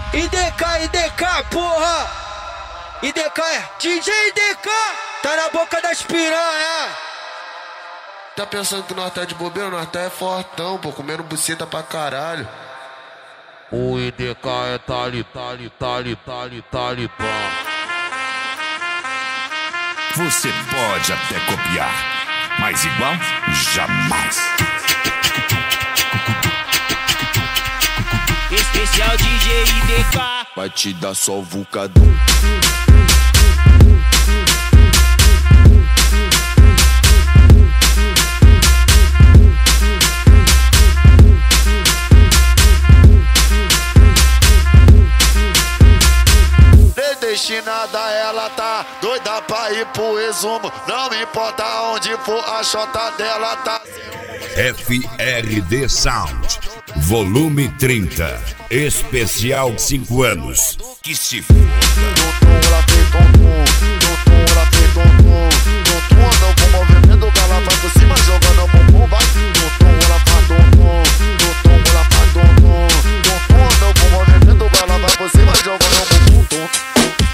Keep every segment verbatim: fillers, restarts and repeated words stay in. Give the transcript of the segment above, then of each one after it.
I D K, I D K, porra! I D K é D J I D K, tá na boca das piranha. Tá pensando que nós tá de bobeira? Nós tá é fortão, pô, comendo buceta pra caralho. O I D K é tali, tali, tali, tali, tali, pá. Você pode até copiar, mas igual, jamais. Especial D J I D K. Vai te dar só vulcadão. Destinada, ela tá doida pra ir pro resumo. Não importa onde for, a chota dela tá. F R D Sound, volume trinta, especial cinco anos. Que se foda. Ela fez tonton, tonton, ela fez tonton, tonton, não com movimento, que ela vai por cima jogando o bumbum, vai. Tonton, ela faz tonton, tonton, ela faz tonton, tonton, não com movimento, que ela vai por cima jogando o bumbum, tonton.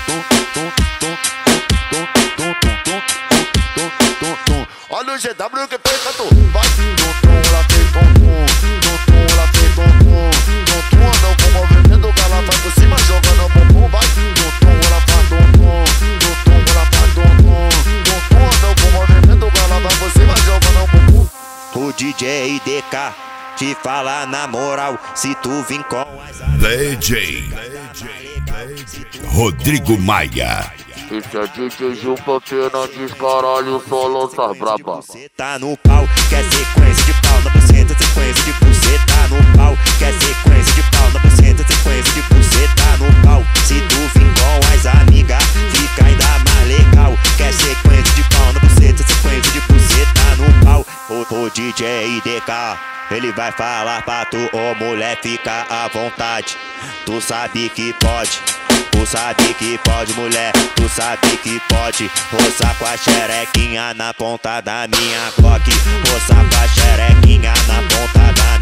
Olha o G W que fez canto, vai. Tonton, ela fez tonton, tonton, ela fez tonton, tonton, não com movimento, que ela vai por cima jogando o bumbum, vai. Tonton, ela faz tonton, tonton, ela faz tonton, tonton, não com movimento, que ela vai por cima jogando o bumbum. O D J I D K te fala na moral, se tu vim com as D J Rodrigo Maia. Esse é D J Gil Fernandes, caralho, só lança braba. Você tá no pau, quer sequência de pau na buceta, sequência de buceta no pau, quer sequência de pau na buceta, sequência de buceta no pau. Se tu vim com as amigas, fica ainda mais legal. Quer sequência de pau na buceta, sequência de buceta no pau. O, o D J I D K, ele vai falar pra tu, ô mulher, fica à vontade. Tu sabe que pode, tu sabe que pode, mulher, tu sabe que pode. Roçar com a xerequinha na ponta da minha coque, roçar com a xerequinha na ponta da